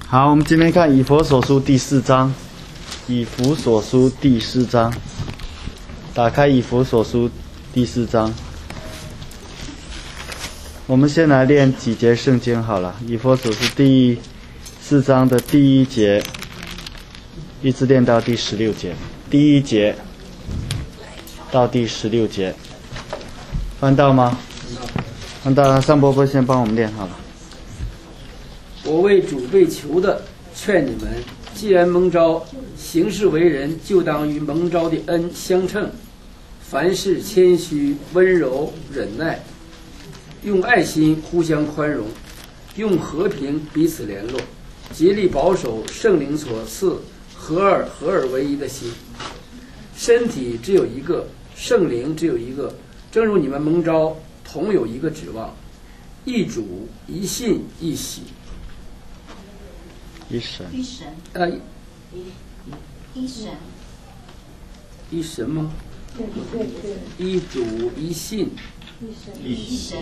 好，我们今天看以弗所书第4章。以弗所书第4章，打开以弗所书第4章。我们先来练几节圣经好了。以弗所书第4章的第1节，一直练到第16节。第1节到第16节，翻到吗？翻到了，尚伯伯先帮我们练好了。 我为主被囚的，劝你们，既然蒙召，行事为人，就当与蒙召的恩相称。凡事谦虚、温柔、忍耐，用爱心互相宽容，用和平彼此联络，竭力保守圣灵所赐合而为一的心。身体只有一个，圣灵只有一个，正如你们蒙召，同有一个指望，一主、一信、一喜。 一神， 一神，一神， 一神吗？一主一信， 一神，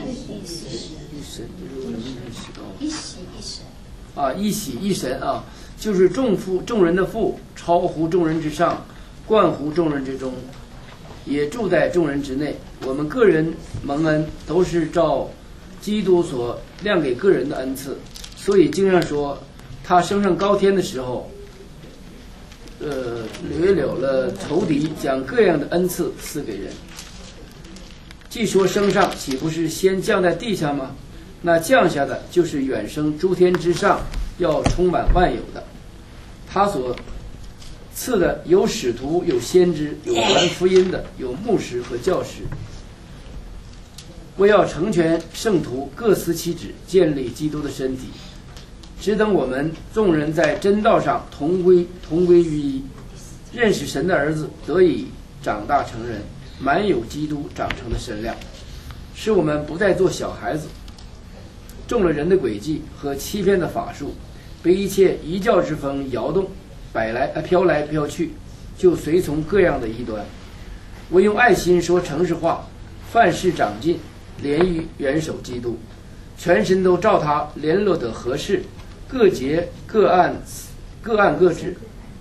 一神啊，一喜一神啊，就是众人的父，超乎众人之上，冠乎众人之中，也住在众人之内。我们个人蒙恩都是照基督所量给个人的恩赐，所以经上说，他升上高天的时候，掠了仇敌，将各样的恩赐赐给人。既说升上，岂不是先降在地上吗？那降下的就是远升诸天之上，要充满万有的。他所赐的有使徒，有先知，有传福音的，有牧师和教师，为要成全圣徒，各司其职，建立基督的身体。只等我们众人在真道上同归于一，认识神的儿子，得以长大成人，满有基督长成的身量，使我们不再做小孩子，中了人的诡计和欺骗的法术，被一切异教之风摇动，飘来飘去，就随从各样的异端。我用爱心说诚实话，凡事长进，连于元首基督，全身都照他联络得合适，各节各按各职，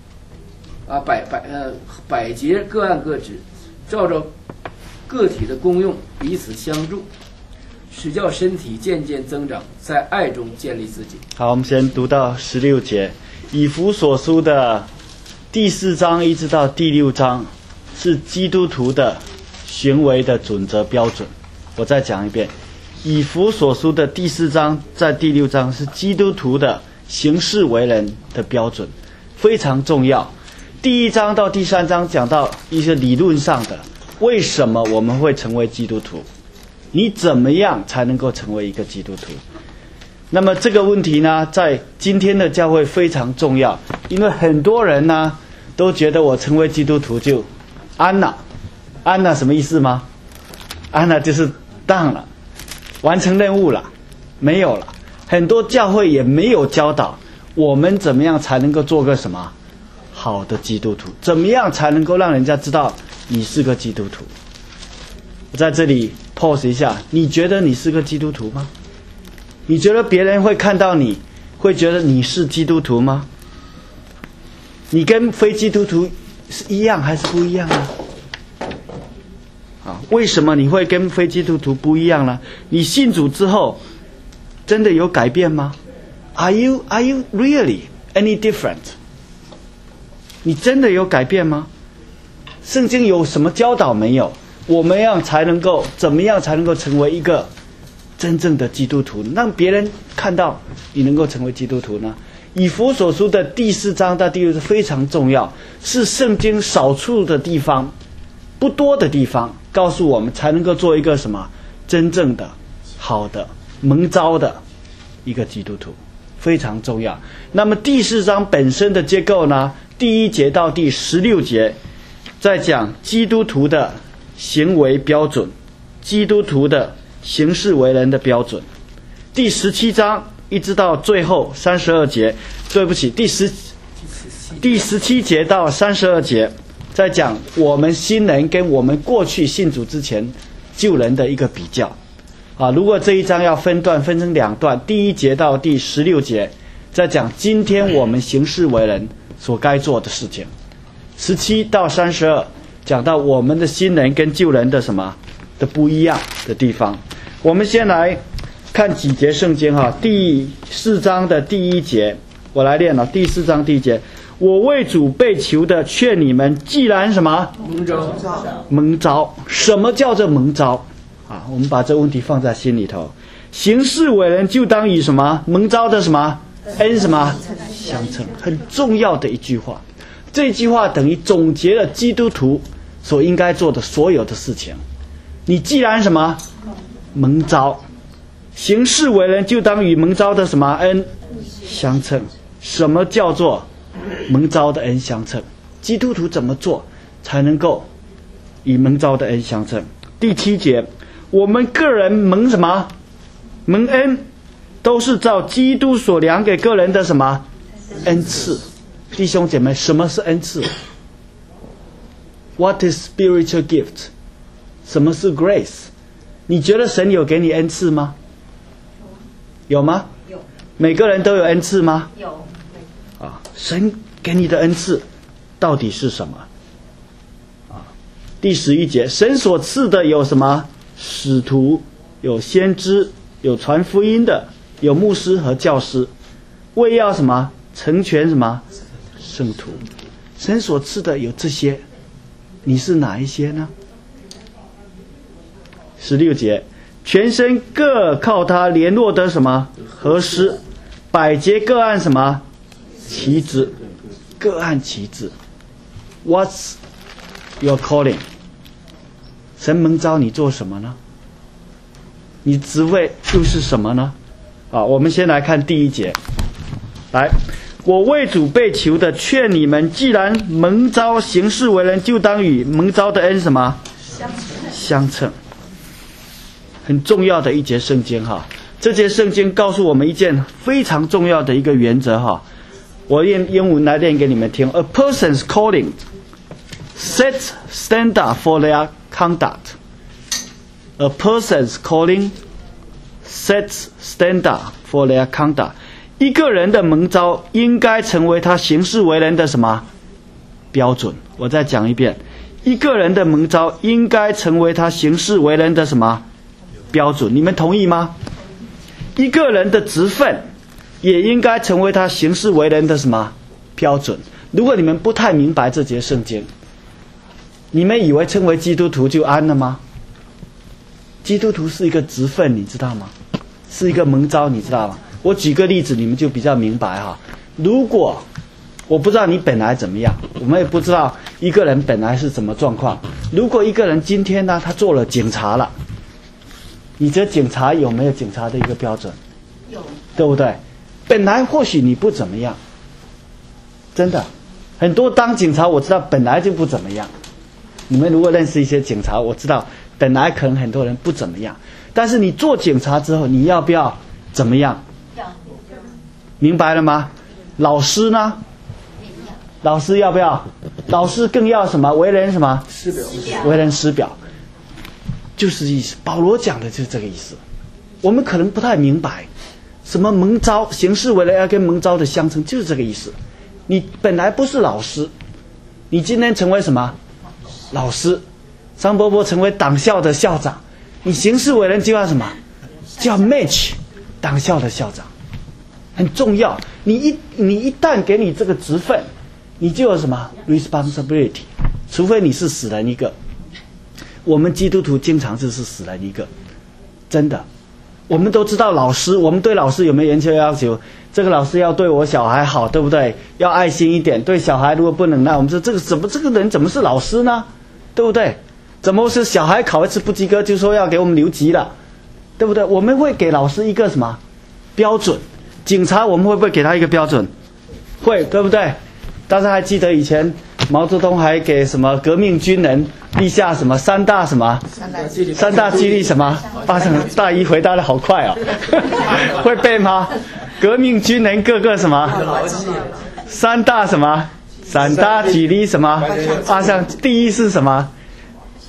百节各按各职，照着个体的功用彼此相助，使叫身体渐渐增长，在爱中建立自己。 好，我们先读到16节。以弗所书的第4章一直到第6章是基督徒的行为的准则标准。我再讲一遍，以弗所书的第4章在第6章是基督徒的行事为人的标准，非常重要。第1章到第3章讲到一些理论上的，为什么我们会成为基督徒，你怎么样才能够成为一个基督徒。那么这个问题呢，在今天的教会非常重要，因为很多人呢都觉得我成为基督徒就安了。安了什么意思吗？安了就是当了，完成任务了，没有了。很多教会也没有教导我们怎么样才能够做个什么好的基督徒，怎么样才能够让人家知道你是个基督徒。我在这里 pause 一下，你觉得你是个基督徒吗？你觉得别人会看到你，会觉得你是基督徒吗？你跟非基督徒是一样还是不一样呢？为什么你会跟非基督徒不一样呢？你信主之后真的有改变吗？ Are you really any different? 你真的有改变吗？圣经有什么教导没有？我们怎么样才能够成为一个真正的基督徒，让别人看到你能够成为基督徒呢？以弗所书的第4章到第6章非常重要，是圣经少数的地方，不多的地方，告诉我们才能够做一个什么真正的好的蒙召的一个基督徒，非常重要。那么第4章本身的结构呢，第1节到第16节在讲基督徒的行为标准，基督徒的行事为人的标准。第17章一直到最后32节，对不起，第17节到32节在讲我们新人跟我们过去信主之前旧人的一个比较。如果这一章要分成2段，第1节到第16节在讲今天我们行事为人所该做的事情。17到32讲到我们的新人跟旧人的什么的不一样的地方。我们先来看几节圣经哈，第4章的第1节，我来念了第4章第1节。我为主被囚的，劝你们，既然什么蒙召？什么叫做蒙召啊？我们把这个问题放在心里头。行事为人就当以什么蒙召的什么恩什么相称，很重要的一句话。这句话等于总结了基督徒所应该做的所有的事情。你既然什么蒙召，行事为人就当与蒙召的什么恩相称。什么叫做蒙召的恩相称？基督徒怎么做才能够与蒙召的恩相称？第7节，我们个人蒙什么？蒙恩，都是照基督所量给个人的什么恩赐？弟兄姐妹，什么是恩赐？ What is spiritual gift？ 什么是 grace？ 你觉得神有给你恩赐吗？有吗？有。每个人都有恩赐吗？有。啊，神给你的恩赐到底是什么？啊，第11节，神所赐的有什么？使徒，有先知，有传福音的，有牧师和教师，为要什么？成全什么？圣徒。神所赐的有这些，你是哪一些呢？16节，全身各靠他联络的什么？合施，百节各按什么？其职，各按其职。What's your calling？ 神蒙召你做什么呢？你职位又是什么呢？啊，我们先来看第1节。来，我为主被囚的，劝你们，既然蒙召行事为人，就当与蒙召的恩什么相称。很重要的一节圣经哈，这节圣经告诉我们一件非常重要的一个原则哈。我用英文来念给你们听。A person's calling sets standard for their conduct. A person's calling sets standard for their conduct. 一个人的蒙召应该成为他行事为人的什么标准？我再讲一遍，一个人的蒙召应该成为他行事为人的什么标准？你们同意吗？一个人的职分也应该成为他行事为人的什么标准？如果你们不太明白这节圣经，你们以为称为基督徒就安了吗？基督徒是一个职分，你知道吗？是一个蒙召，你知道吗？我举个例子，你们就比较明白哈。如果我不知道你本来怎么样，我们也不知道一个人本来是什么状况。如果一个人今天呢，他做了警察了，你觉得警察有没有警察的一个标准？有，对不对？本来或许你不怎么样，真的，很多当警察我知道本来就不怎么样。你们如果认识一些警察，我知道本来可能很多人不怎么样，但是你做警察之后，你要不要怎么样？明白了吗？老师呢？老师要不要？老师更要什么？为人什么？师表。为人师表，就是意思。保罗讲的就是这个意思。我们可能不太明白，什么蒙召，行事为人要跟蒙召的相称，就是这个意思。你本来不是老师，你今天成为什么？老师。张伯伯成为党校的校长，你行事为人就要什么？就要 match 党校的校长。很重要，你一旦给你这个职分，你就有什么 responsibility， 除非你是死人一个。我们基督徒经常就是死人一个，真的。我们都知道老师，我们对老师有没有严格要求？这个老师要对我小孩好，对不对？要爱心一点，对小孩如果不能，那我们说这个人怎么是老师呢？对不对？怎么是小孩考一次不及格就说要给我们留级了？对不对？我们会给老师一个什么标准？警察我们会不会给他一个标准？会，对不对？大家还记得以前毛泽东还给什么革命军人立下什么三大什么三大纪律什么？大一回答的好快哦，会背吗？革命军人各个什么三大什么三大纪律什么？像第一是什么？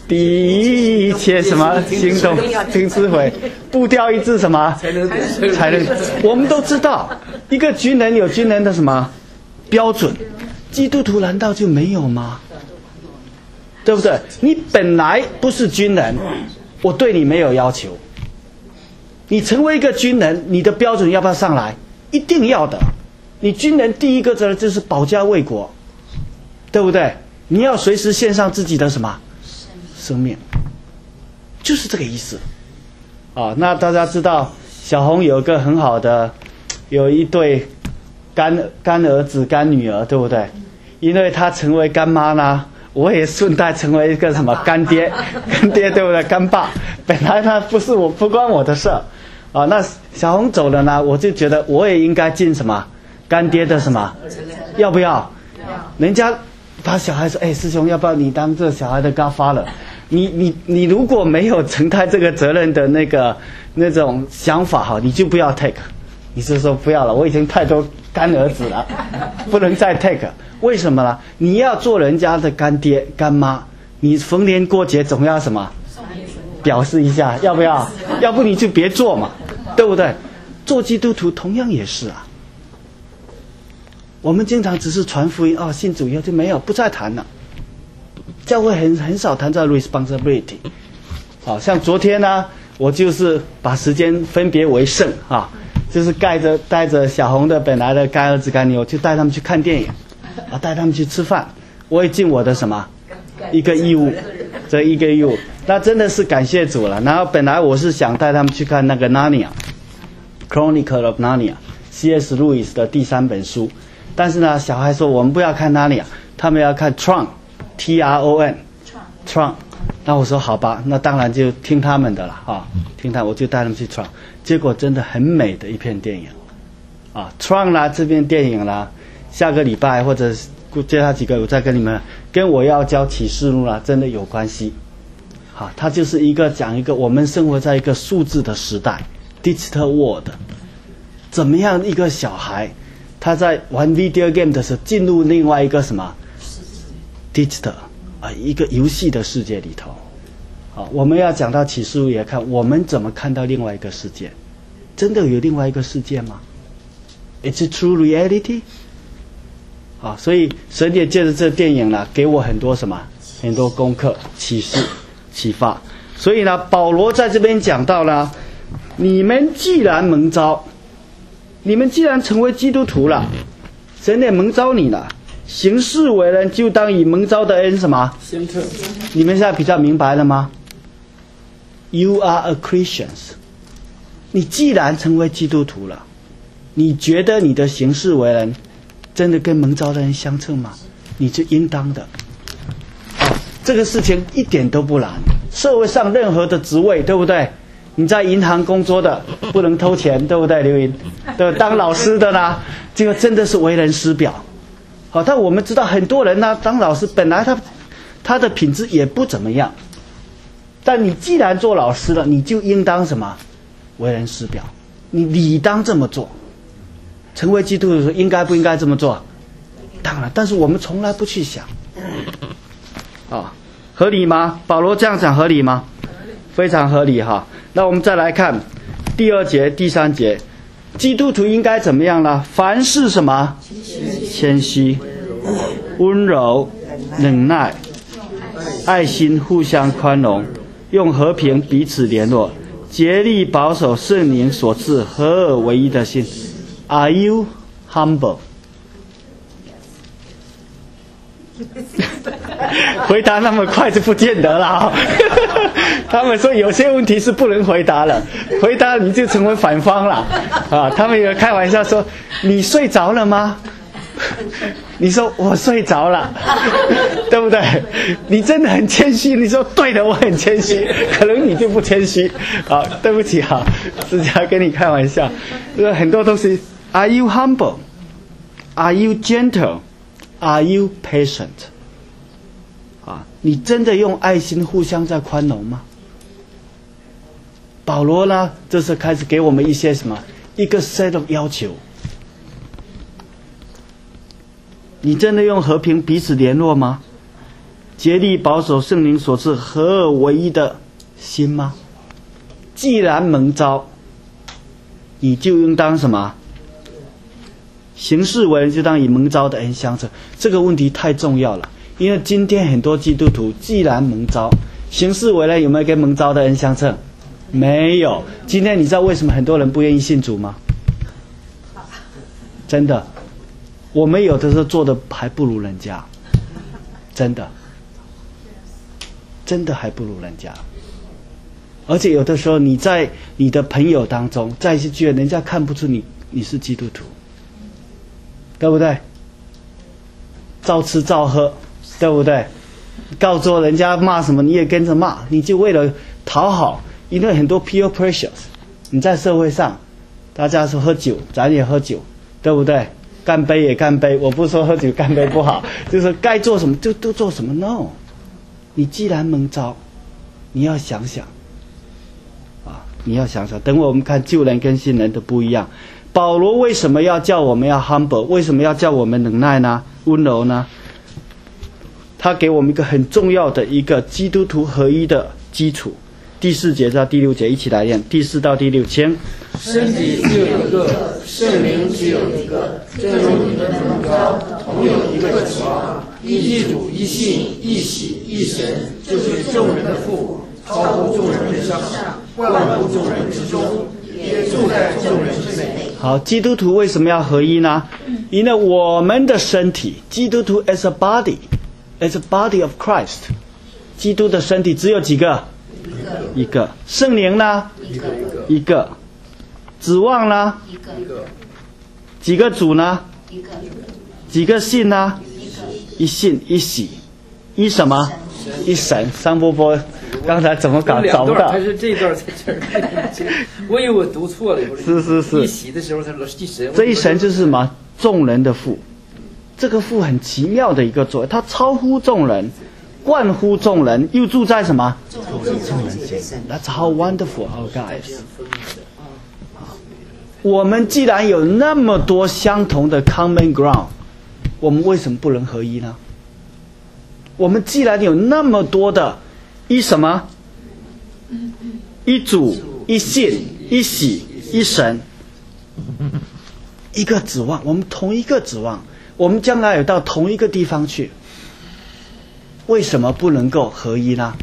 第一切什么行动听智慧，步调一致什么才能。我们都知道，一个军人有军人的什么标准，基督徒难道就没有吗？对不对？你本来不是军人，我对你没有要求。你成为一个军人，你的标准要不要上来？一定要的。你军人第一个责任就是保家卫国，对不对？你要随时献上自己的什么生命，就是这个意思。那大家知道小红有一个很好的，有一对干儿子干女儿，对不对？因为她成为干妈呢，我也顺带成为一个什么干爹，对不对？干爸，本来他不关我的事那小红走了呢，我就觉得我也应该尽什么干爹的什么，要不要？人家把小孩说，师兄，要不要你当这小孩的godfather？你如果没有承担这个责任的那种想法你就不要 take。你是说不要了？我已经太多干儿子了，不能再 take。为什么呢？你要做人家的干爹干妈，你逢年过节总要什么表示一下，要不要？要不你就别做嘛，对不对？做基督徒同样也是啊。我们经常只是传福音信主以后就没有，不再谈了。教会很少谈到 responsibility。像昨天呢，我就是把时间分别为圣就是带着小红的本来的干儿子干女儿，就带他们去看电影带他们去吃饭。我也尽我的什么一个义务，这一个义务，那真的是感谢主了。然后本来我是想带他们去看那个 Narnia Chronicle of Narnia C.S. Lewis 的第3本书，但是呢小孩说我们不要看 Narnia， 他们要看 Tron T-R-O-N Tron。那我说好吧，那当然就听他们的了听他，我就带他们去 Tron。结果真的很美的一片电影Tron 啦，这片电影啦，下个礼拜或者接下几个我再跟你们，跟我要教启示录啦真的有关系。它就是讲一个我们生活在一个数字的时代 Digital World， 怎么样一个小孩他在玩 video game 的时候进入另外一个什么 Digital一个游戏的世界里头。我们要讲到启示录也看我们怎么看到另外一个世界，真的有另外一个世界吗？ It's a true reality。 所以神也借着这电影呢给我很多什么很多功课启示启发。所以呢保罗在这边讲到了，你们既然蒙召，你们既然成为基督徒了，神也蒙召你了，行事为人就当以蒙召的恩什么相称。 你们现在比较明白了吗？ You are a Christians。 你既然成为基督徒了，你觉得你的行事为人真的跟蒙召的人相称吗？你就应当的这个事情一点都不难。社会上任何的职位，对不对？你在银行工作的不能偷钱，对不对？刘云，对，当老师的呢，这个真的是为人师表。但我们知道很多人呢当老师本来他的品质也不怎么样，但你既然做老师了，你就应当什么为人师表，你理当这么做。成为基督徒的时候应该不应该这么做？当然，但是我们从来不去想合理吗？保罗这样讲合理吗？非常合理那我们再来看第2节第3节，基督徒应该怎么样呢？凡事什么谦虚温柔忍耐爱心互相宽容，用和平彼此联络，竭力保守圣灵所赐合而为一的心。 Are you humble？ 回答那么快就不见得了他们说有些问题是不能回答了，回答你就成为反方了他们有开玩笑说你睡着了吗？你说我睡着了对不对？你真的很谦虚，你说对的，我很谦虚，可能你就不谦虚对不起私下跟你开玩笑，很多东西。Are you humble? Are you gentle? Are you patient? 你真的用爱心互相在宽容吗？保罗呢，这是开始给我们一些什么？一个 set of 要求。你真的用和平彼此联络吗？ 竭力保守圣灵所赐合而为一的心吗？既然蒙召，你就应当什么？行事为人就当以蒙召的恩相称。这个问题太重要了，因为今天很多基督徒既然蒙召，行事为人有没有跟蒙召的恩相称？没有。今天你知道为什么很多人不愿意信主吗？真的，我们有的时候做的还不如人家，真的还不如人家。而且有的时候你在你的朋友当中，在一些聚会，人家看不出你是基督徒，对不对？照吃照喝，对不对？告诉人家骂什么你也跟着骂，你就为了讨好。因为很多 peer pressures， 你在社会上，大家说喝酒，咱也喝酒，对不对？干杯也干杯，我不是说喝酒干杯不好，就是该做什么就都做什么。No， 你既然蒙召，你要想想，你要想想。等我们看旧人跟新人的不一样。保罗为什么要叫我们要 humble？ 为什么要叫我们忍耐呢？温柔呢？他给我们一个很重要的一个基督徒合一的基础。第4节到第6节一起来念，第4到第6，请。 身体只有一个，圣灵只有一个，正如你们蒙召，同有一个指望，一主，一信，一喜，一神，就是众人的父，超乎众人之上，万乎众人之中，也住在众人之内。 好，基督徒为什么要合一呢？因为我们的身体，基督徒 as a body，as a body of Christ， 基督的身体只有几个？一个。圣灵呢？一个。指望呢？ 一个。 几个主呢？ 一个。 几个信呢？一信一喜一什么？一神。张伯伯刚才怎么搞找不到？ 还是这段在这儿？我以为我读错了。 是。 一喜的时候他说一神。 这一神就是什么？众人的父。这个父很奇妙的一个作为，他超乎众人，冠乎众人，又住在什么？众人间。That's how wonderful our God is。我们既然有那么多相同的 common ground， 我们为什么不能合一呢？我们既然有那么多的一什么？一主，一信，一喜，一神，一个指望，我们同一个指望，我们将来有到同一个地方去，为什么不能够合一呢？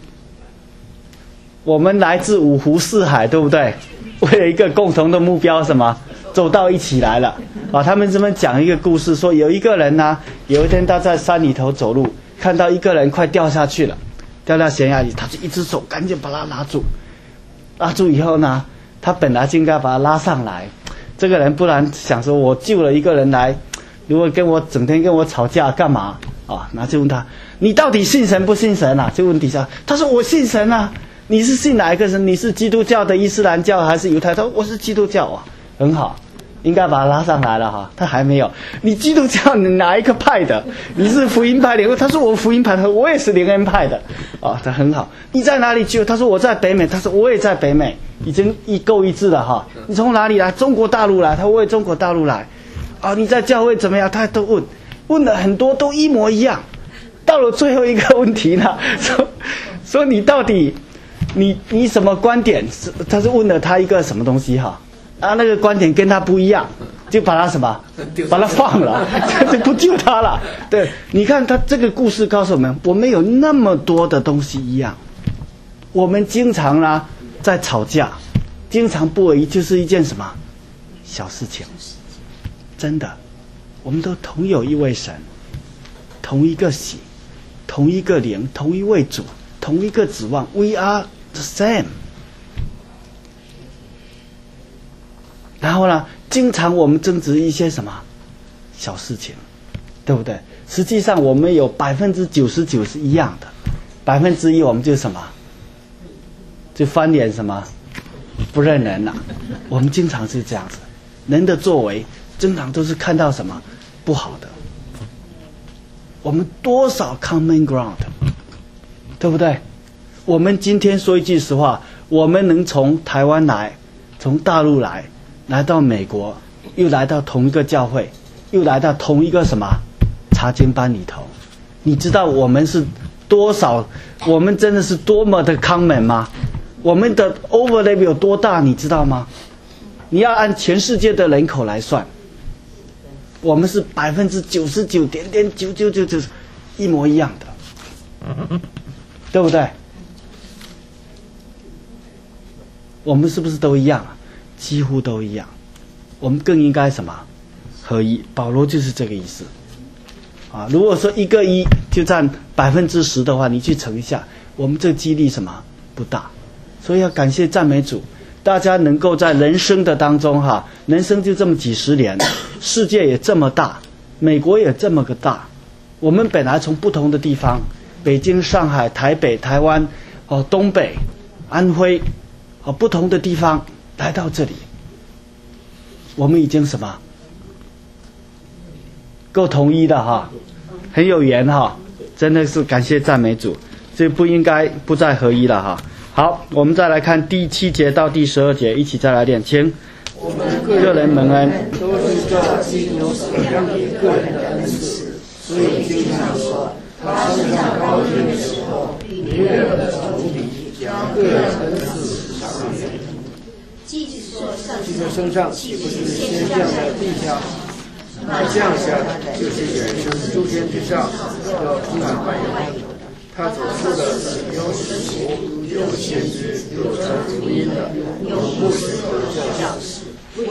我们来自五湖四海，对不对？为了一个共同的目标，什么走到一起来了啊！他们这么讲一个故事，说有一个人呢，有一天他在山里头走路，看到一个人快掉下去了，掉到悬崖里，他就一只手赶紧把他拉住，拉住以后呢，他本来就应该把他拉上来。这个人不然想说，我救了一个人来，如果整天跟我吵架干嘛啊？那就问他，你到底信神不信神啊？就问底下，他说我信神啊。你是信哪一个神？你是基督教的、伊斯兰教还是犹太？他说我是基督教啊，很好，应该把他拉上来了哈。他还没有。你基督教你哪一个派的？你是福音派的？他说我福音派的，我也是灵恩派的啊。他很好。你在哪里救？他说我在北美。他说我也在北美，已经够一致了哈。你从哪里来？中国大陆来。他说我也中国大陆来。啊，你在教会怎么样？他都问了很多，都一模一样。到了最后一个问题呢，说你到底？你什么观点？他是问了他一个什么东西哈？啊，那个观点跟他不一样，就把他什么？把他放了，就不救他了。对，你看他这个故事告诉我们，我们有那么多的东西一样，我们经常呢在吵架，经常不合一，就是一件什么小事情。真的，我们都同有一位神，同一个喜，同一个灵，同一位主，同一个指望。We are the same。 然后呢，经常我们争执一些什么小事情，对不对？实际上我们有99%是一样的，1%我们就什么，就翻脸什么不认人了。我们经常是这样子，人的作为经常都是看到什么不好的。我们多少 common ground， 对不对？我们今天说一句实话，我们能从台湾来，从大陆来到美国，又来到同一个教会，又来到同一个什么查经班里头，你知道我们是多少？我们真的是多么的common吗？我们的 overlap 有多大，你知道吗？你要按全世界的人口来算，我们是99.999一模一样的，对不对？我们是不是都一样啊？几乎都一样。我们更应该什么？合一。保罗就是这个意思。啊，如果说一个一就占10%的话，你去乘一下，我们这个几率什么不大。所以要感谢赞美主，大家能够在人生的当中人生就这么几十年，世界也这么大，美国也这么个大，我们本来从不同的地方，北京、上海、台北、台湾、东北、安徽，不同的地方来到这里，我们已经什么够统一的很有缘真的是感谢赞美主，这不应该不再合一了好，我们再来看第7节到第12节，一起再来念，请。 我们个人蒙恩都是照基督所让给个人的恩赐，所以经常说，他升上高天的时候，别人的主比将个人恩赐赏给人。基督升上岂不是先降在地下？他降下的就是远升诸天之上，要充满万有。他所说的有使徒，有先知，有传福音的，有牧师和教士，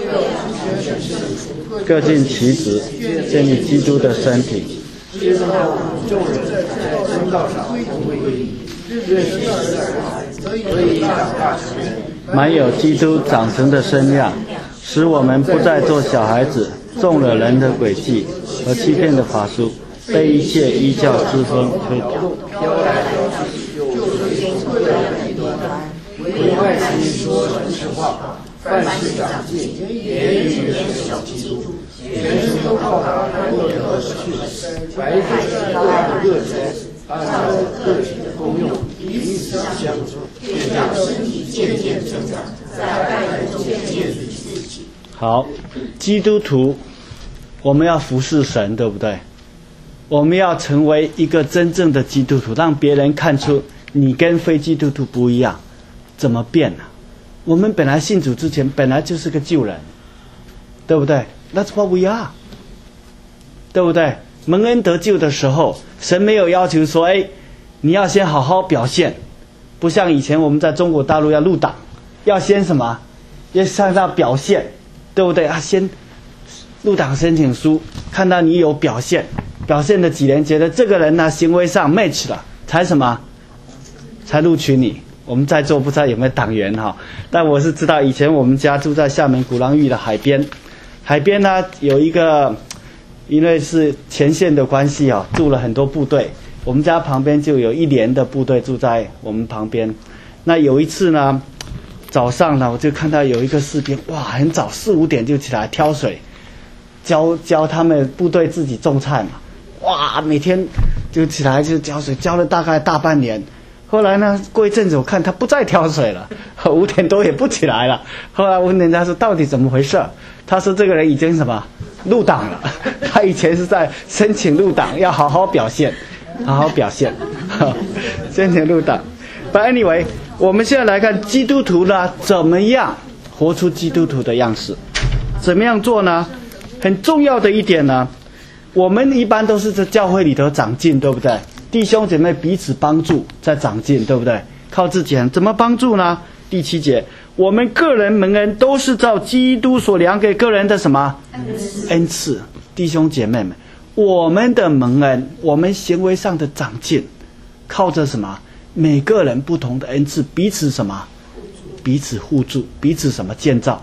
各尽其职，建立基督的身体。 知道众人在真道上同归于一，认识神的儿子，所以长大成人， 满有基督长成的身量，使我们不再做小孩子，中了人的诡计和欺骗的法术，被一切异教之风推倒。 飘来飘去，就是所有的异端，为外心说人实话，凡事长进，言语元首基督，全身都靠他安乐得去，白者各人按照个体的功用，彼此相助，便让身体渐渐增长，在爱中建立自己。 好，基督徒，我们要服侍神，对不对？我们要成为一个真正的基督徒，让别人看出你跟非基督徒不一样。怎么变呢？我们本来信主之前本来就是个旧人，对不对？ That's what we are， 对不对？蒙恩得救的时候，神没有要求说你要先好好表现，不像以前我们在中国大陆要入党，要先什么，要向他表现，对不对？先入党申请书，看到你有表现，表现了几年，觉得这个人呢行为上 match 了，才什么，才录取你。我们在座不知道有没有党员但我是知道以前我们家住在厦门鼓浪屿的海边，海边呢有一个，因为是前线的关系住了很多部队，我们家旁边就有1连的部队住在我们旁边。那有一次呢，早上呢我就看到有一个士兵，哇，很早4、5点就起来挑水，教他们部队自己种菜嘛，哇，每天就起来就浇水，浇了大概大半年。后来呢，过一阵子我看他不再挑水了，5点多也不起来了。后来问人家说到底怎么回事，他说这个人已经什么入党了，他以前是在申请入党，要好好表现，好好表现，申请入党。But anyway， 我们现在来看基督徒呢怎么样活出基督徒的样式，怎么样做呢？很重要的一点呢，我们一般都是在教会里头长进，对不对？弟兄姐妹彼此帮助，在长进，对不对？靠自己怎么帮助呢？第7节，我们个人蒙恩都是照基督所量给个人的什么恩赐？弟兄姐妹们，我们的蒙恩，我们行为上的长进，靠着什么？每个人不同的恩赐，彼此什么？彼此互助，彼此什么建造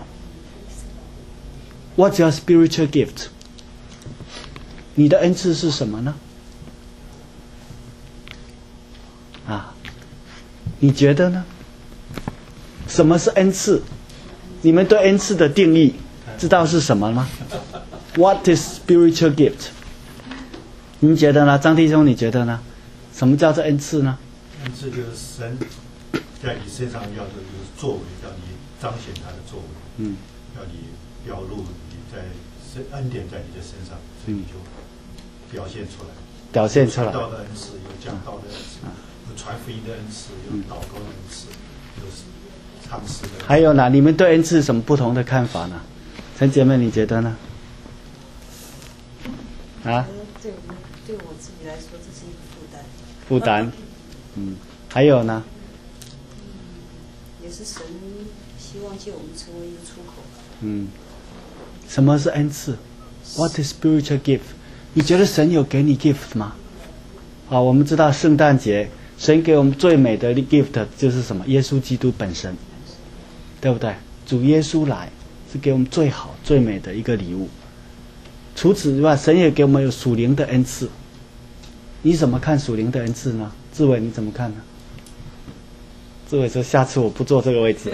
？What's your spiritual gift？ 你的恩赐是什么呢？你觉得呢？什么是恩赐？你们对恩赐的定义知道是什么吗？ What is spiritual gift？ 您觉得呢？张弟兄，你觉得呢？什么叫做恩赐呢？ 恩赐就是神在你身上要的就是作为，要你彰显他的作为，要你表露你在恩典在你的身上，所以你就表现出来。 表现出来。 有传道的恩赐，有讲道的恩赐，有传福音的恩赐，有祷告的恩赐，有唱诗的恩赐。 还有呢？你们对恩赐什么不同的看法呢？陈姐妹，你觉得呢？啊？ 对我自己来说，这是一个负担。 负担。还有呢？ 也是神希望借我们成为一个出口。 什么是恩赐 ？What is spiritual gift？ 你觉得神有给你 gift 吗？我们知道圣诞节，神给我们最美的 gift 就是什么？耶稣基督本身，对不对？主耶稣来是给我们最好、最美的一个礼物。除此之外，神也给我们有属灵的恩赐。你怎么看属灵的恩赐呢？志伟，你怎么看呢？志伟说：“下次我不坐这个位置。”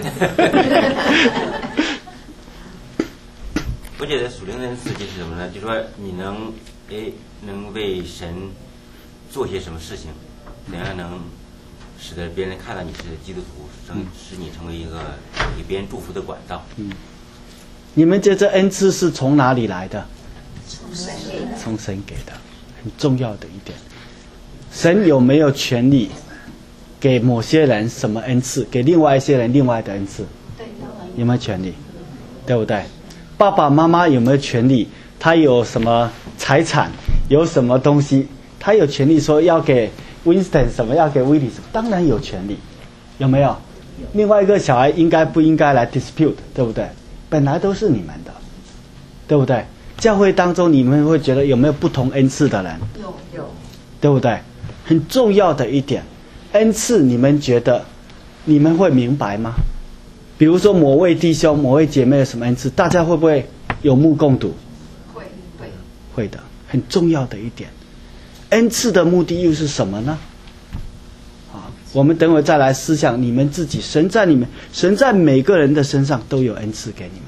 我觉得属灵的恩赐就是什么呢？就是说你能为神做些什么事情，怎样能使得别人看到你是基督徒，使你成为一个给别人祝福的管道。 你们觉得恩赐是从哪里来的？ 从神给的，很重要的一点。神有没有权利给某些人什么恩赐，给另外一些人另外的恩赐？ 对， 有没有权利？对不对？爸爸妈妈有没有权利？他有什么财产，有什么东西，他有权利说要给 Winston 什么，要给 Willie 什么？当然有权利，有没有？另外一个小孩应该不应该来 dispute， 对不对？本来都是你们的，对不对？教会当中你们会觉得有没有不同恩赐的人？ 有， 对不对？很重要的一点，恩赐你们觉得你们会明白吗？比如说某位弟兄、某位姐妹有什么恩赐，大家会不会有目共睹？会的，很重要的一点。恩赐的目的又是什么呢？我们等会再来思想你们自己，神在每个人的身上都有恩赐给你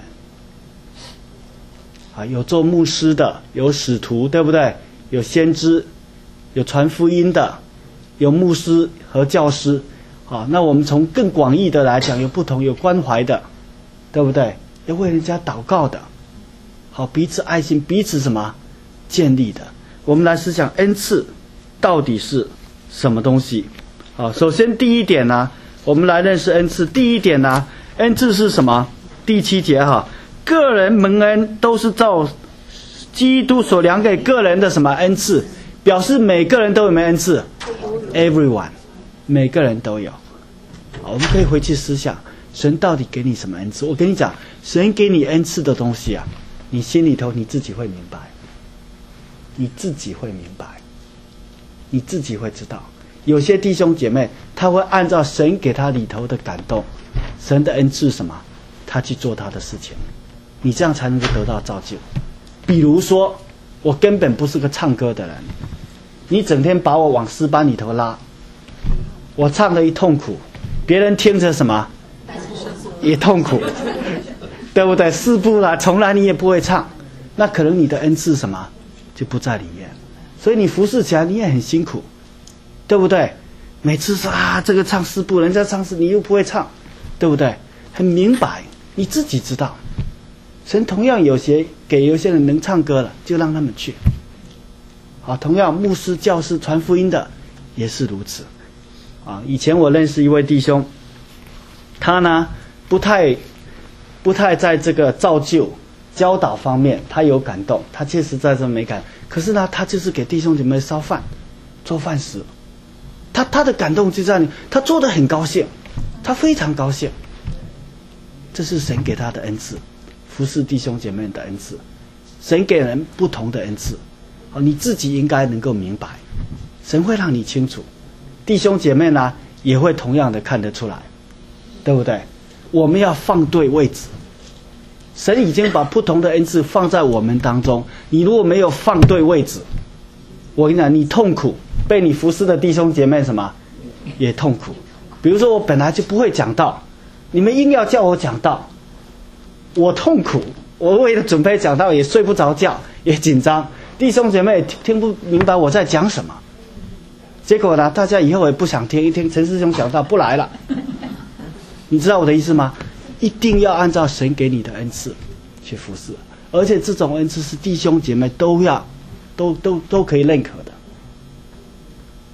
们。有做牧师的，有使徒，对不对？有先知，有传福音的，有牧师和教师。那我们从更广义的来讲，有不同，有关怀的，对不对？要为人家祷告的，彼此爱心，彼此什么建立的。我们来思想恩赐到底是什么东西？首先第一点呢，我们来认识恩赐。第一点呢，恩赐是什么？第7节个人蒙恩都是照基督所量给个人的什么恩赐，表示每个人都有没有恩赐 ？Everyone， 每个人都有。我们可以回去思想，神到底给你什么恩赐？我跟你讲，神给你恩赐的东西你心里头你自己会明白，你自己会明白，你自己会知道。有些弟兄姐妹，他会按照神给他里头的感动，神的恩赐什么，他去做他的事情，你这样才能够得到造就。比如说，我根本不是个唱歌的人，你整天把我往诗班里头拉，我唱得一痛苦，别人听着什么也痛苦，对不对？诗部从来你也不会唱，那可能你的恩赐什么就不在里面，所以你服侍起来你也很辛苦，对不对？每次说这个唱诗部，人家唱诗你又不会唱，对不对？很明白，你自己知道。神同样给有些人能唱歌了，就让他们去。同样牧师、教师、传福音的也是如此。以前我认识一位弟兄，他呢不太在这个造就、教导方面他有感动，他确实在这没感。可是呢，他就是给弟兄姐妹烧饭、做饭食。他的感动就在他做得很高兴，他非常高兴。这是神给他的恩赐，服侍弟兄姐妹的恩赐。神给人不同的恩赐，你自己应该能够明白，神会让你清楚，弟兄姐妹呢也会同样的看得出来，对不对？我们要放对位置，神已经把不同的恩赐放在我们当中，你如果没有放对位置，我跟你讲，你痛苦，被你服侍的弟兄姐妹什么也痛苦。比如说我本来就不会讲道，你们硬要叫我讲道，我痛苦，我为了准备讲道也睡不着觉，也紧张，弟兄姐妹也听不明白我在讲什么。结果呢，大家以后也不想听，一听陈师兄讲道不来了。你知道我的意思吗？一定要按照神给你的恩赐去服侍，而且这种恩赐是弟兄姐妹都可以认可的，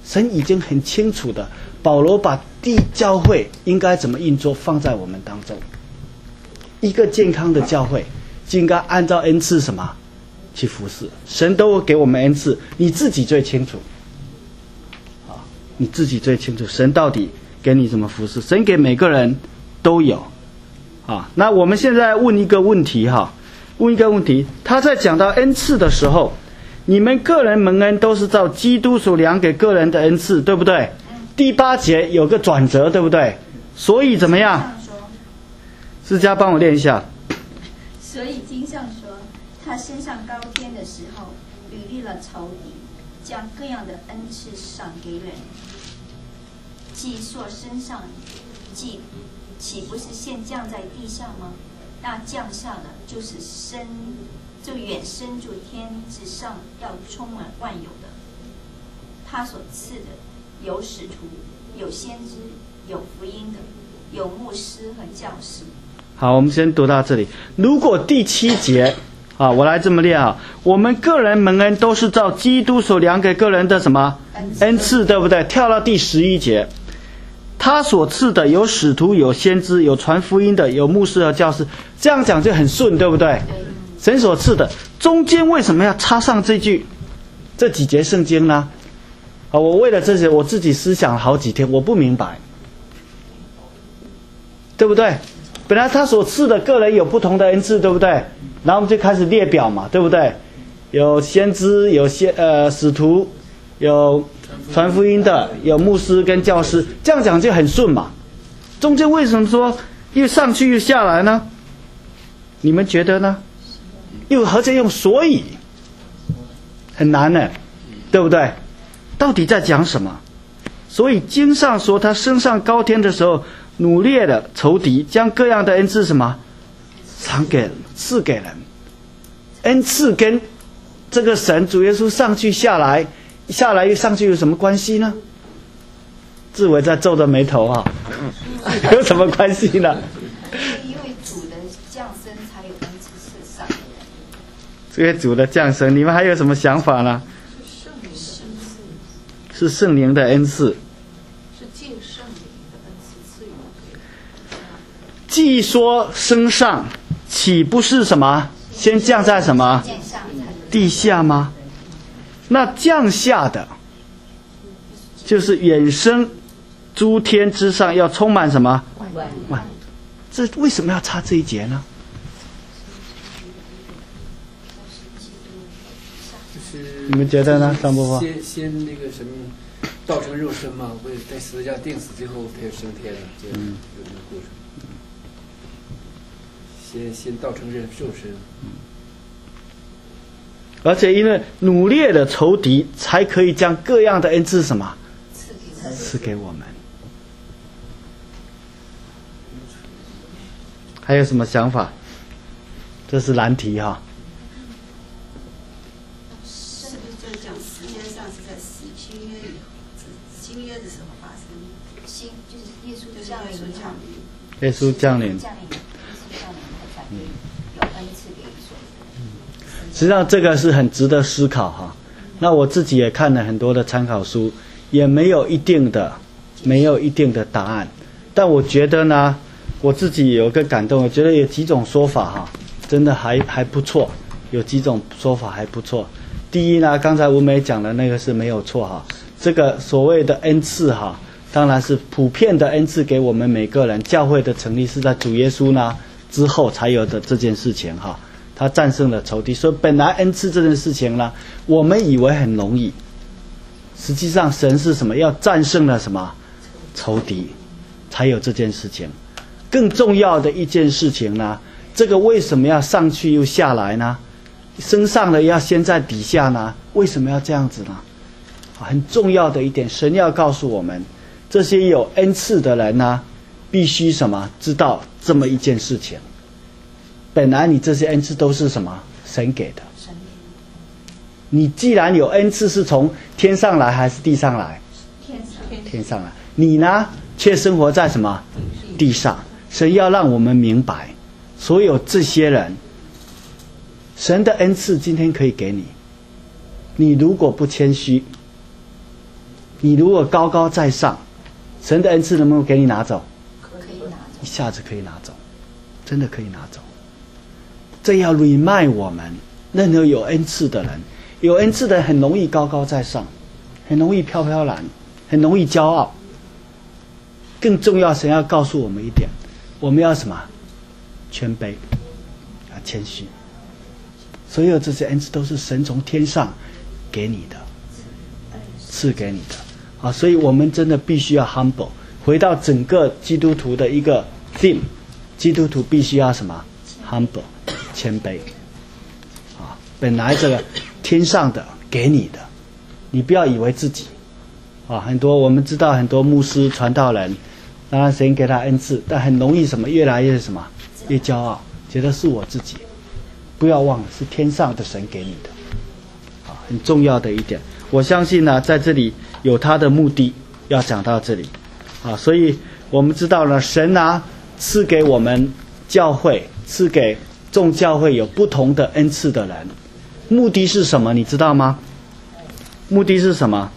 神已经很清楚的，保罗把教会应该怎么运作放在我们当中。一个健康的教会就应该按照恩赐什么去服侍。神都会给我们恩赐，你自己最清楚。你自己最清楚，神到底给你怎么服侍？神给每个人都有。那我们现在问一个问题问一个问题，他在讲到恩赐的时候，你们个人蒙恩都是照基督所量给个人的恩赐，对不对？第8节有个转折，对不对？所以怎么样？思佳帮我念一下。 所以经上说，他升上高天的时候，履历了仇敌，将各样的恩赐赏给人。既所升上，岂不是现降在地上吗？那降下的就远升住天之上，要充满万有的。他所赐的有使徒，有先知，有福音的，有牧师和教师。 好，我们先读到这里。如果第7节我来这么念我们个人蒙恩都是照基督所量给个人的什么恩赐，对不对？跳到第11节，他所赐的有使徒，有先知，有传福音的，有牧师和教师。这样讲就很顺，对不对？神所赐的，中间为什么要插上这几节圣经呢？我为了这些，我自己思想了好几天，我不明白，对不对？本来他所赐的个人有不同的恩赐，对不对？然后我们就开始列表嘛，对不对？有先知，有使徒，有传福音的，有牧师跟教师，这样讲就很顺嘛。中间为什么说又上去又下来呢？你们觉得呢？又而且用所以，很难呢，对不对？到底在讲什么？所以经上说，他升上高天的时候，努力的仇敌，将各样的恩赐什么赐给人。恩赐跟这个神主耶稣上去下来又上去有什么关系呢？志伟在皱着眉头有什么关系呢？ 因为主的降生才有恩赐赐上。 这个主的降生，你们还有什么想法呢？是圣灵的恩赐， 是借圣灵的恩赐赐予给人。 既说升上，岂不是什么先降在什么地下吗？那降下的就是远升诸天之上，要充满什么万。这为什么要插这一节呢？你们觉得呢？张伯伯先那个什么道成肉身嘛，为在十字架钉死，最后他又升天了，这样有这个过程。先道成肉身。 而且因为努力的仇敌，才可以将各样的恩赐什么赐给我们。还有什么想法？这是难题是不是就讲时间上是在新约的时候发生？ 就是耶稣降临， 耶稣降临， 有恩赐给所有人。 实际上这个是很值得思考那我自己也看了很多的参考书，也没有一定的答案。但我觉得呢，我自己有个感动，我觉得有几种说法真的还不错，有几种说法还不错。第一呢，刚才吴梅讲的那个是没有错这个所谓的恩赐当然是普遍的恩赐给我们每个人。教会的成立是在主耶稣呢之后才有的这件事情他战胜了仇敌。所以本来恩赐这件事情呢，我们以为很容易，实际上神是什么？要战胜了什么仇敌，才有这件事情。更重要的一件事情呢，这个为什么要上去又下来呢？升上了要先在底下呢？为什么要这样子呢？很重要的一点，神要告诉我们，这些有恩赐的人呢，必须什么？知道这么一件事情。本来你这些恩赐都是什么？神给的。你既然有恩赐，是从天上来还是地上来？天上来。你呢，却生活在什么？地上。神要让我们明白，所有这些人，神的恩赐今天可以给你。你如果不谦虚， 你如果高高在上，神的恩赐能不能给你拿走？ 可以拿走， 一下子可以拿走，真的可以拿走。这要 remind 我们，任何有恩赐的人，有恩赐的人很容易高高在上，很容易飘飘然，很容易骄傲。更重要，神要告诉我们一点，我们要什么？谦卑，要谦虚。所有这些恩赐都是神从天上给你的，赐给你的啊！所以我们真的必须要 humble。回到整个基督徒的一个 theme， 基督徒必须要什么 ？humble， 谦卑。啊，本来这个天上的给你的，你不要以为自己啊，很多我们知道很多牧师传道人，当然神给他恩赐，但很容易什么越来越什么越骄傲，觉得是我自己。不要忘了是天上的神给你的，啊，很重要的一点。我相信呢，在这里有他的目的，要讲到这里，啊，所以我们知道呢，神啊赐给我们教会，赐给众教会有不同的恩赐的人，目的是什么？你知道吗？目的是什么？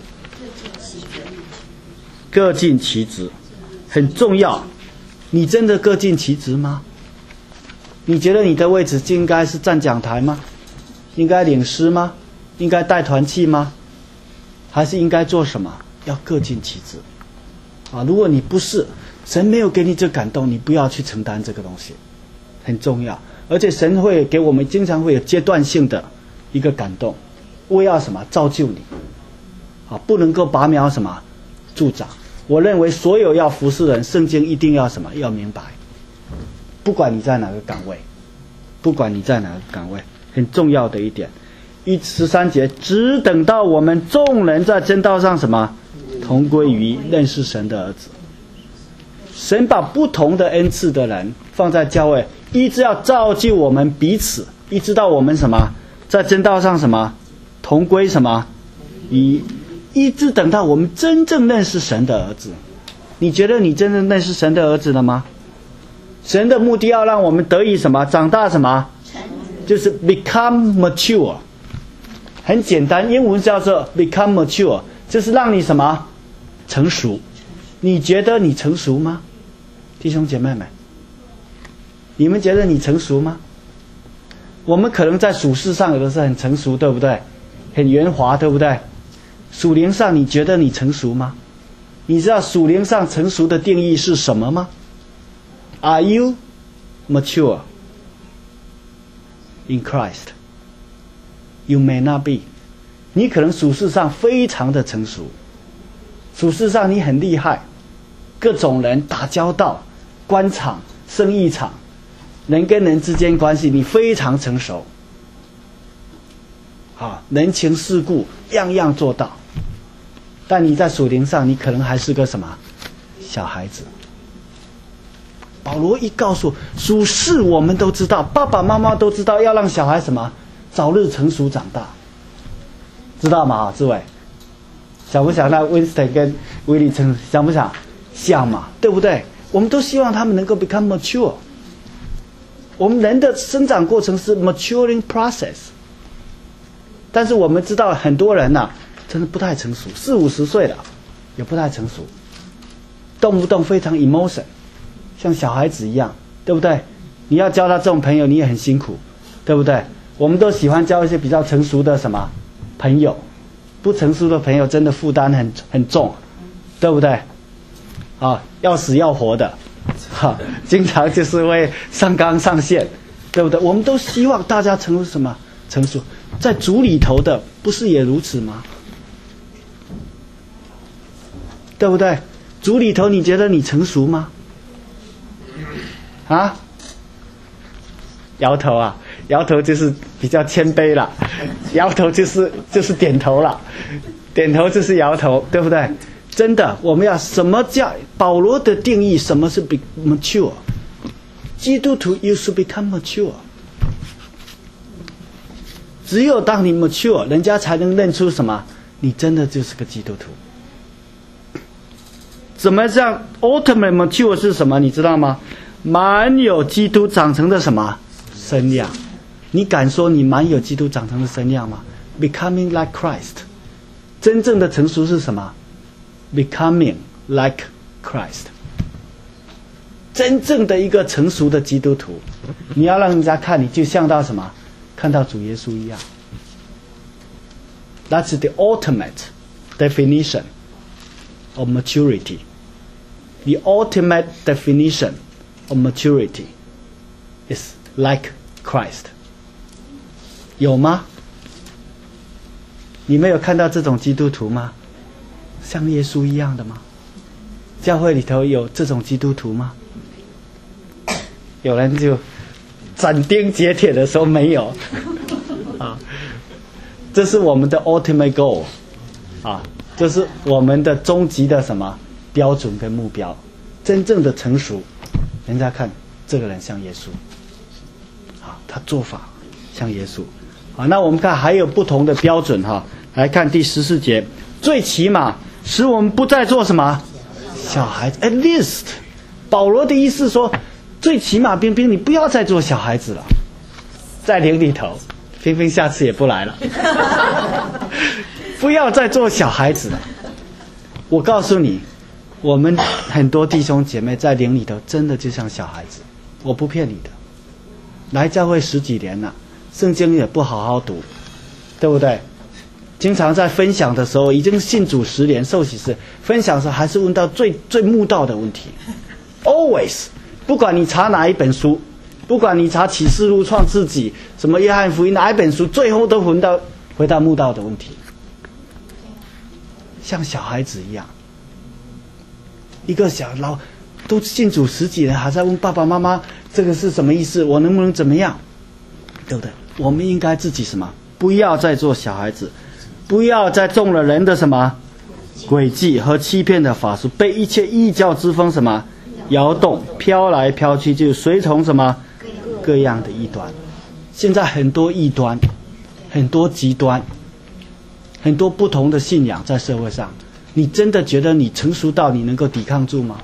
各尽其职，很重要。你真的各尽其职吗？你觉得你的位置就应该是站讲台吗？应该领诗吗？应该带团契吗？还是应该做什么？要各尽其职啊！如果你不是，神没有给你这感动，你不要去承担这个东西，很重要。而且神会给我们经常会有阶段性的一个感动，为要什么？造就你啊！不能够拔苗什么助长。我认为所有要服侍人，圣经一定要什么？要明白。不管你在哪个岗位，不管你在哪个岗位，很重要的一点。13节，只等到我们众人在真道上什么？同归于认识神的儿子。神把不同的恩赐的人放在教会，一直要造就我们彼此，一直到我们什么？在真道上什么？同归什么？于一直等到我们真正认识神的儿子。你觉得你真正认识神的儿子了吗？神的目的要让我们得以什么？长大什么？就是 become mature。很简单，英文叫做 become mature， 就是让你什么？成熟。你觉得你成熟吗？弟兄姐妹们，你们觉得你成熟吗？我们可能在属世上有的是很成熟，对不对？很圆滑，对不对？属灵上你觉得你成熟吗？你知道属灵上成熟的定义是什么吗？Are you mature in Christ? You may not be. 你可能属世上非常的成熟，属世上你很厉害，各种人打交道，官场、生意场，人跟人之间关系你非常成熟，人情世故样样做到。但你在属灵上你可能还是个什么小孩子。保罗一告诉属世，我们都知道，爸爸妈妈都知道要让小孩什么早日成熟长大，知道吗？志伟，想不想让 Winston 跟威利成？想不想？想嘛，对不对？我们都希望他们能够 become mature。我们人的生长过程是 maturing process， 但是我们知道很多人呐，真的不太成熟，40、50岁了也不太成熟，动不动非常 emotion。像小孩子一样，对不对？你要交他这种朋友，你也很辛苦，对不对？我们都喜欢交一些比较成熟的什么朋友，不成熟的朋友真的负担很重，对不对？要死要活的，经常就是会上纲上线，对不对？我们都希望大家成为什么成熟，在主里头的不是也如此吗？对不对？主里头你觉得你成熟吗？摇头啊，摇头就是比较谦卑了，摇头就是点头了，点头就是摇头，对不对？真的，我们要什么叫保罗的定义？什么是 be mature？ 基督徒 you should become mature。只有当你 mature， 人家才能认出什么，你真的就是个基督徒。怎么样 ultimate mature 是什么？你知道吗？满有基督长成的什么身量？你敢说你满有基督长成的身量吗？ Becoming like Christ。 真正的成熟是什么？ becoming like Christ。真正的一个成熟的基督徒，你要让人家看你就像到什么？看到主耶稣一样。That's the ultimate definition of maturity. The ultimate definition of maturity is like Christ. 有吗？你们有看到这种基督徒吗？像耶稣一样的吗？教会里头有这种基督徒吗？有人就斩钉截铁的说没有啊，这是我们的 ultimate goal 啊，这是我们的终极的什么标准跟目标。真正的成熟，人家看这个人像耶稣啊，他做法像耶稣啊。那我们看还有不同的标准哈，来看第14节，最起码使我们不再做什么小孩子 ，at least， 保罗的意思说，最起码冰冰你不要再做小孩子了，在灵里头，冰冰下次也不来了，不要再做小孩子了。我告诉你，我们很多弟兄姐妹在灵里头真的就像小孩子，我不骗你的。来教会10几年了，圣经也不好好读，对不对？经常在分享的时候，已经信主10年，受洗时分享的时候，还是问到最慕道的问题。Always， 不管你查哪一本书，不管你查启示录、创世纪、什么约翰福音哪一本书，最后都回到慕道的问题，像小孩子一样。一个都信主10几年，还在问爸爸妈妈这个是什么意思，我能不能怎么样，对不对？我们应该自己什么？不要再做小孩子，不要再中了人的什么诡计和欺骗的法术，被一切异教之风什么摇动，飘来飘去，就随从什么各样的异端。现在很多异端，很多极端，很多不同的信仰在社会上，你真的觉得你成熟到你能够抵抗住吗？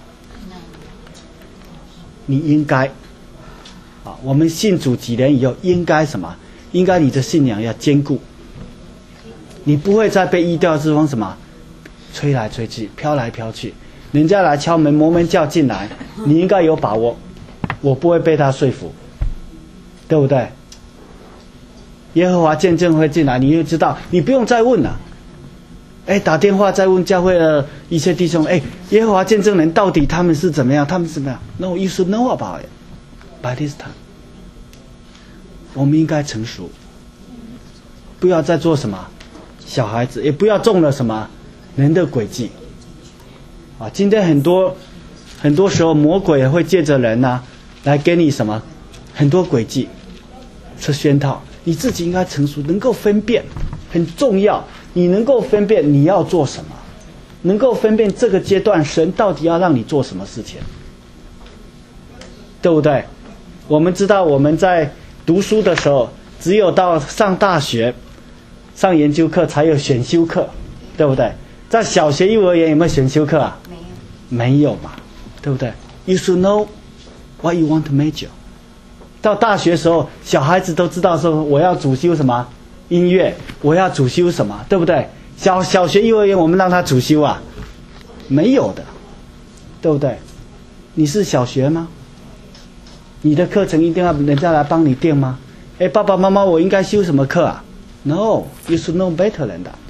你应该啊，我们信主几年以后，应该什么？应该你的信仰要坚固，你不会再被异教之风什么吹来吹去，飘来飘去。人家来敲门，摩门教进来，你应该有把握，我不会被他说服，对不对？耶和华见证会进来，你就知道，你不用再问了。打电话再问教会的一些弟兄，耶和华见证人到底他们是怎么样？他们是怎么样 ？No, you should know about it by this time. 我们应该成熟，不要再做什么小孩子，也不要中了什么人的诡计。啊，今天很多时候魔鬼也会借着人啊，来给你什么很多诡计，是圈套。你自己应该成熟，能够分辨，很重要。你能够分辨你要做什么，能够分辨这个阶段神到底要让你做什么事情，对不对？我们知道我们在读书的时候，只有到上大学、上研究课才有选修课，对不对？在小学、幼儿园有没有选修课啊？没有嘛，对不对？ You should know what you want to major。 到大学的时候，小孩子都知道说我要主修什么音乐，我要主修什么，对不对？小学、幼儿园我们让他主修啊，没有的，对不对？你是小学吗？你的课程一定要人家来帮你定吗？爸爸妈妈，我应该修什么课啊？ No, you should know better than that。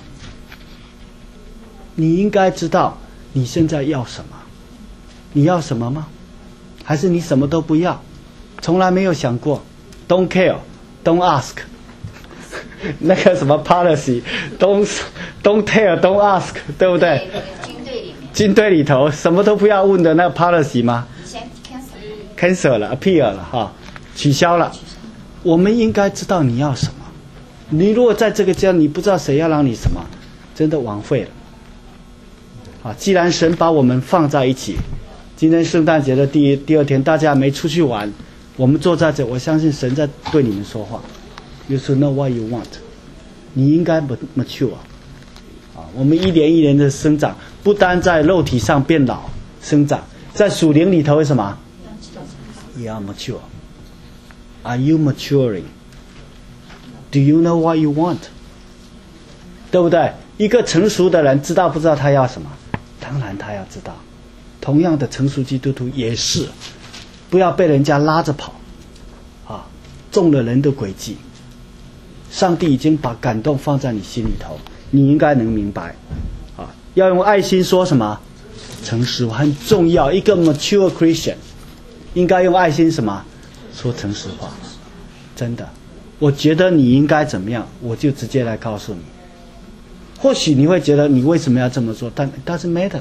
你应该知道你现在要什么，你要什么吗？还是你什么都不要，从来没有想过 ？Don't care, don't ask。那个什么 policy, don't tell, don't ask， 对不对？军队里头什么都不要问的那个 policy 吗？ cancel 了 ，appeal 了哈，取消了。我们应该知道你要什么。你如果在这个家，你不知道谁要让你什么，真的枉费了。啊，既然神把我们放在一起，今天圣诞节的第二天，大家没出去玩，我们坐在这，我相信神在对你们说话。You should know what you want。 你应该 mature。 啊，我们一年一年的生长，不单在肉体上变老生长，在属灵里头是什么？也要 mature。 Are you maturing? Do you know what you want? 对不对？一个成熟的人知道不知道他要什么？ 当然他要知道，同样的成熟基督徒也是，不要被人家拉着跑，啊，中了人的诡计。上帝已经把感动放在你心里头，你应该能明白，啊，要用爱心说什么？诚实话很重要。一个 mature Christian 应该用爱心什么？说诚实话。真的，我觉得你应该怎么样，我就直接来告诉你。或许你会觉得你为什么要这么做，但 it doesn't matter.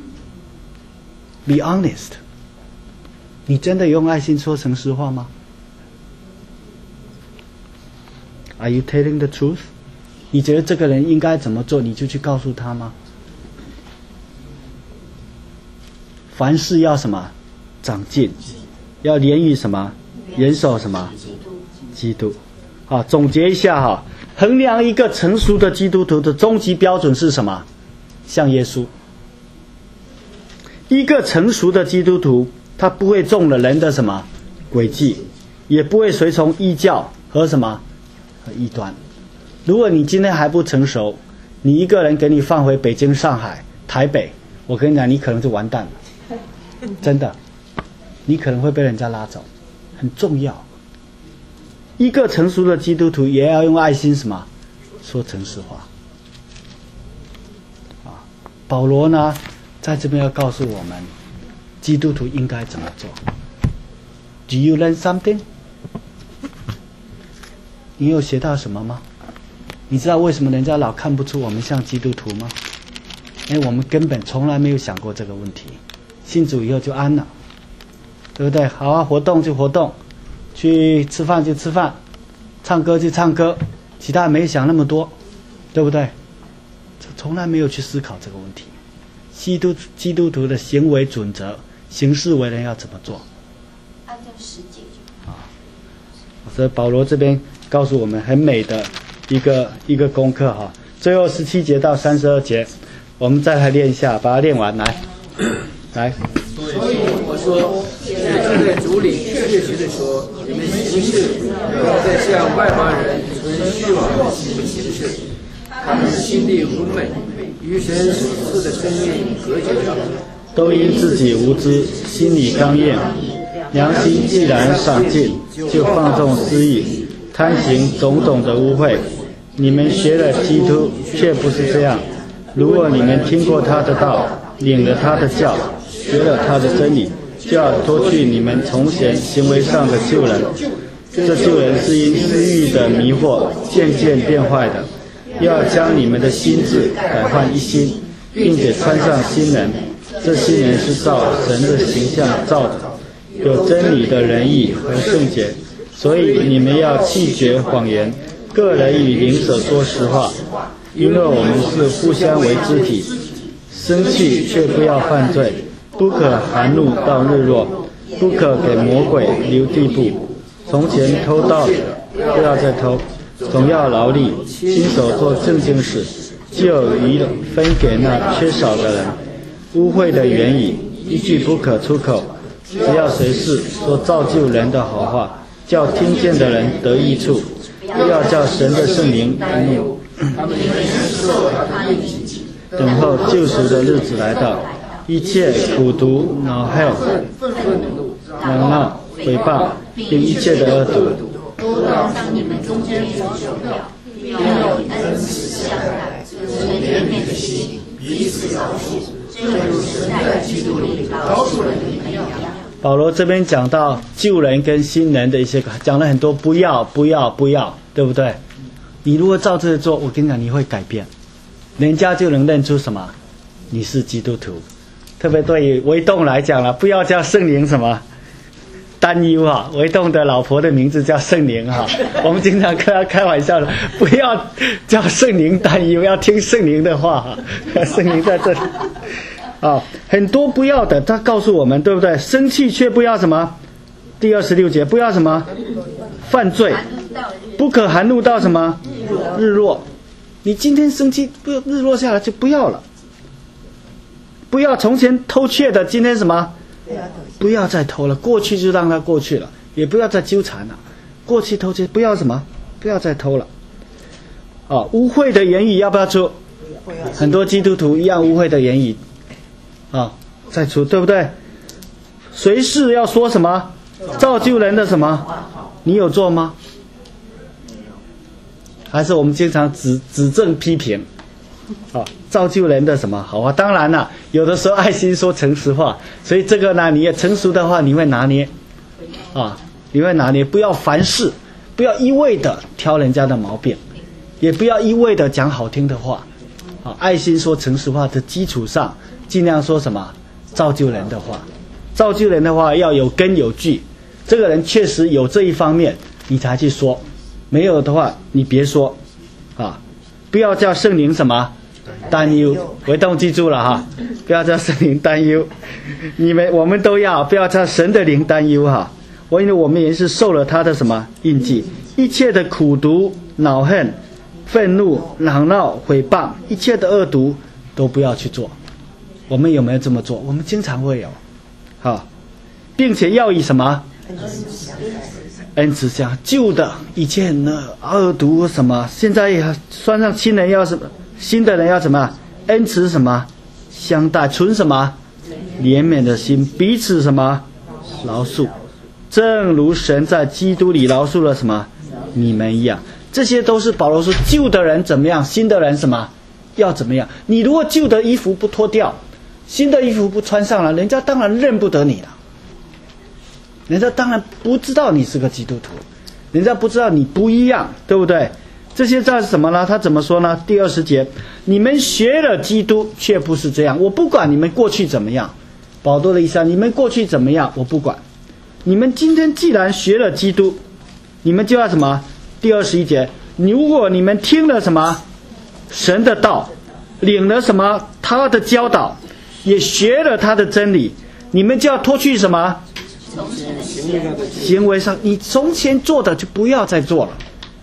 Be honest. 你真的用爱心说诚实话吗？Are you telling the truth? 你觉得这个人应该怎么做，你就去告诉他吗？凡事要什么？长进，要连于什么？严守什么？基督。好，总结一下哈，衡量一个成熟的基督徒的终极标准是什么？像耶稣。一个成熟的基督徒，他不会中了人的什么诡计，也不会随从异教和什么异端。如果你今天还不成熟，你一个人给你放回北京、上海、台北，我跟你讲，你可能就完蛋了，真的，你可能会被人家拉走，很重要。一个成熟的基督徒也要用爱心什么说诚实话啊。保罗呢，在这边要告诉我们，基督徒应该怎么做。Do you learn something？你有学到什么吗？你知道为什么人家老看不出我们像基督徒吗？因为我们根本从来没有想过这个问题，信主以后就安了，对不对？好啊，活动就活动，去吃饭就吃饭，唱歌就唱歌，其他没想那么多，对不对？从来没有去思考这个问题。基督徒的行为准则，行事为人要怎么做？ 按照实际啊，所以保罗这边告诉我们很美的一个功课哈。最后17节到32节，我们再来练一下，把它练完来。 所以我说，正在主里确实的说，你们行事不要再向外邦人存虚妄的行事，他们心地污昧，与神所赐的生命隔绝了， 都因自己无知，心里刚硬，良心既然丧尽，就放纵私欲，贪行种种的污秽。你们学了基督，却不是这样。如果你们听过他的道，领了他的教，学了他的真理，就要脱去你们从前行为上的旧人。这旧人是因私欲的迷惑渐渐变坏的，要将你们的心志改换一新，并且穿上新人。这新人是照神的形象造的，有真理的仁义和圣洁。所以你们要弃绝谎言，个人与邻舍说实话，因为我们是互相为肢体。生气却不要犯罪，不可含怒到日落，不可给魔鬼留地步。从前偷盗的，不要再偷，总要劳力，亲手做正经事，就有余分给那缺少的人。污秽的言语一句不可出口，只要随时说造就人的好话，叫听见的人得益处，不要叫神的圣灵担忧。等候救赎的日子来到，一切苦毒、恼恨、嚷闹、诽谤，并一切的恶毒， 都要让你们中间除掉，并要以恩慈相待，存怜悯的心，彼此饶恕，正如神在基督里饶恕了你们一样。 保罗这边讲到旧人跟新人的一些，讲了很多不要，对不对？你如果照这个做，我跟你讲，你会改变，人家就能认出什么，你是基督徒。特别对于维栋来讲了，不要叫圣灵什么担忧啊，维栋的老婆的名字叫圣灵哈，我们经常跟他开玩笑的，不要叫圣灵担忧，要听圣灵的话哈，圣灵在这里啊，很多不要的，他告诉我们，对不对？生气却不要什么？第26节，不要什么犯罪，不可含怒到什么日落。你今天生气，不日落下来就不要了。不要从前偷窃的，今天什么？不要再偷了，过去就让它过去了，也不要再纠缠了。过去偷窃，不要什么？不要再偷了。污秽的言语要不要做？很多基督徒一样污秽的言语， 啊，再出，对不对？随时要说什么？造就人的什么？你有做吗？还是我们经常指正批评？啊，造就人的什么好话？当然了，有的时候爱心说诚实话，所以这个呢，你也成熟的话，你会拿捏，啊，你会拿捏，不要凡事，不要一味的挑人家的毛病，也不要一味的讲好听的话，啊，爱心说诚实话的基础上，尽量说什么造就人的话，造就人的话要有根有据，这个人确实有这一方面，你才去说，没有的话你别说，啊，不要叫圣灵什么担忧，回动记住了哈，不要叫圣灵担忧，我们都要不要叫神的灵担忧哈，因为我们也是受了他的什么印记，一切的苦毒、恼恨、愤怒、嚷闹、毁谤，一切的恶毒都不要去做。我们有没有这么做？我们经常会有，好，并且要以什么恩慈相旧的一切呢恶毒什么，现在算上新人要什么？新的人要什么？恩慈什么？相待，存什么？怜悯的心，彼此什么？饶恕，正如神在基督里饶恕了什么？你们一样。这些都是保罗说旧的人怎么样，新的人什么？要怎么样？你如果旧的衣服不脱掉，新的衣服不穿上了，人家当然认不得你了，人家当然不知道你是个基督徒，人家不知道你不一样，对不对？这些在什么呢？他怎么说呢？第20节，你们学了基督，却不是这样。我不管你们过去怎么样，保罗的意思啊，你们过去怎么样，我不管。你们今天既然学了基督，你们就要什么？第21节，如果你们听了什么神的道，领了什么他的教导，也学了他的真理，你们就要脱去什么？行为上，你从前做的就不要再做了。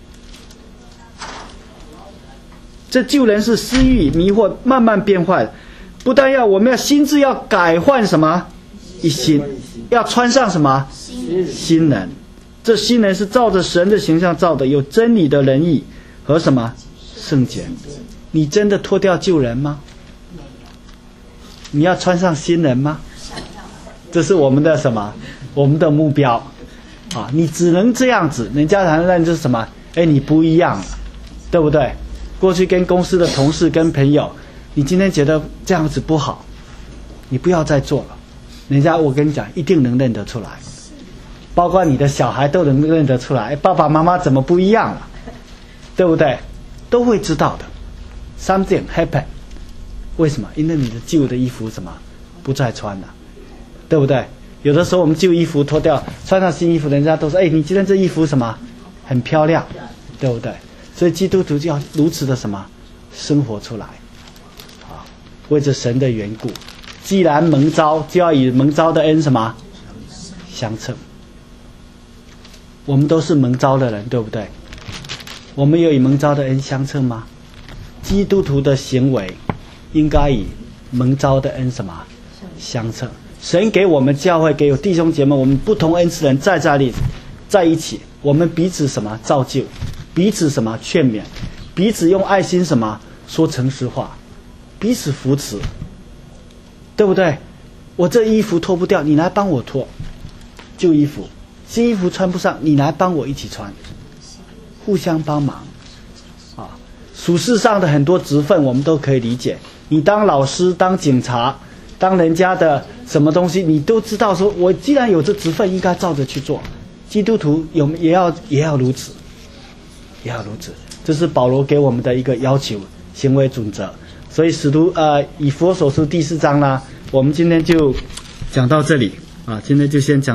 这旧人是私欲迷惑，慢慢变坏，不但我们要心智要改换什么一心，要穿上什么新人。这新人是照着神的形象造的，有真理的仁义和什么圣洁。你真的脱掉旧人吗？你要穿上新人吗？这是我们的什么？我们的目标啊！你只能这样子，人家才能认知什么？哎，你不一样了，对不对？过去跟公司的同事、跟朋友，你今天觉得这样子不好，你不要再做了。人家我跟你讲，一定能认得出来，包括你的小孩都能认得出来，爸爸妈妈怎么不一样了，对不对？都会知道的。Something happen， 为什么？因为你的旧的衣服什么不再穿了，对不对？有的时候我们旧衣服脱掉，穿上新衣服，人家都说：“哎，你今天这衣服什么很漂亮，对不对？”所以基督徒就要如此的什么生活出来，啊，为着神的缘故，既然蒙召，就要以蒙召的恩什么相称。我们都是蒙召的人，对不对？我们有以蒙召的恩相称吗？基督徒的行为应该以蒙召的恩什么相称。神给我们教会，给有弟兄姐妹，我们不同恩赐人在这里在一起，我们彼此什么造就，彼此什么劝勉，彼此用爱心什么说诚实话，彼此扶持，对不对？我这衣服脱不掉，你来帮我脱，旧衣服，新衣服穿不上，你来帮我一起穿，互相帮忙啊。属世上的很多职分我们都可以理解，你当老师、当警察、当人家的什么东西，你都知道说，我既然有这职分，应该照着去做。基督徒也要如此，也要如此。这是保罗给我们的一个要求，行为准则。所以以弗所书第4章呢，我们今天就讲到这里啊，今天就先讲。